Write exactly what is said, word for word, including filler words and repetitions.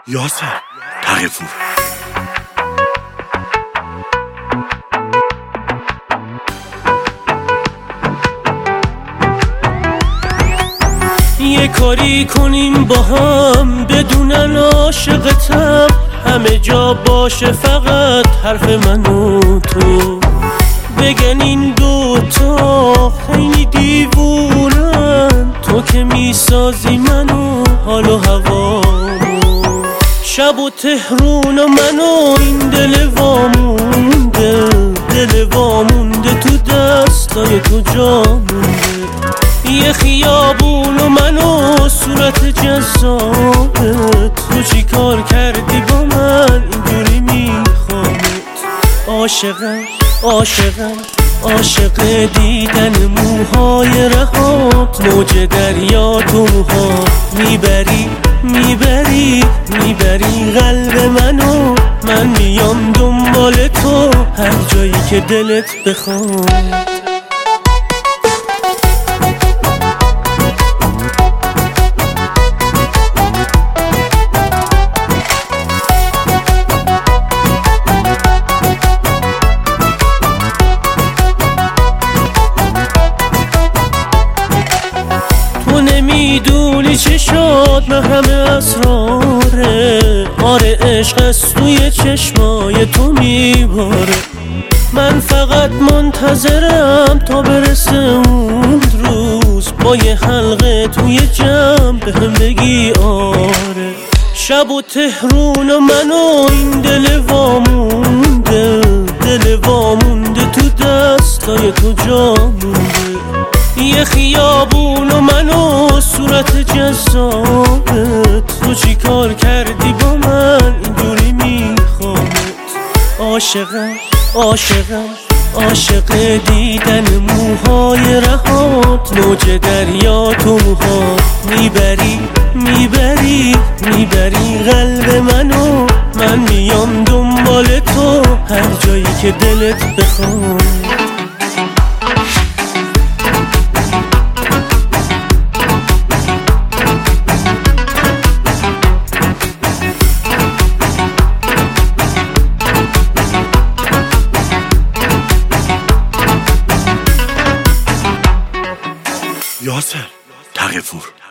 یاسر تقی‌پور. یه کاری کنیم با هم بدونن عاشقتم، همه جا باشه فقط حرف من و تو. بگن این دوتا خیلی دیوونن، تو که میسازی منو حال و هوامو. شب و تهرون و منو این دل وامونده، دل وامونده تو دستای تو جا مونده. یه خیابون و منو صورت جذابت، تو چی کار کردی با من اینجوری میخوامت. عاشقم عاشقم عاشق دیدن موهای رهات، موج دریا تو موها میبری میبری میبری قلب منو. من میام دنبال تو هر جایی که دلت بخواد. نمیدونی چه شد محرم اسراره، آره عشق از توی چشمای تو میباره. من فقط منتظرم تا برسه اون روز، با یه حلقه توی جمع بهم بگی آره. شب و تهرون و منو این دل وامونده، دل وامونده تو دستای تو جا مونده. یه خیابون و منو صورت جذابت، تو چی کار کردی با من اینجوری میخوامت. عاشقم عاشقم عاشق دیدن موهای رهات، موج دریا تو موها میبری میبری میبری قلب منو. من میام دنبال تو هر جایی که دلت بخواد. یاسر تقی‌پور.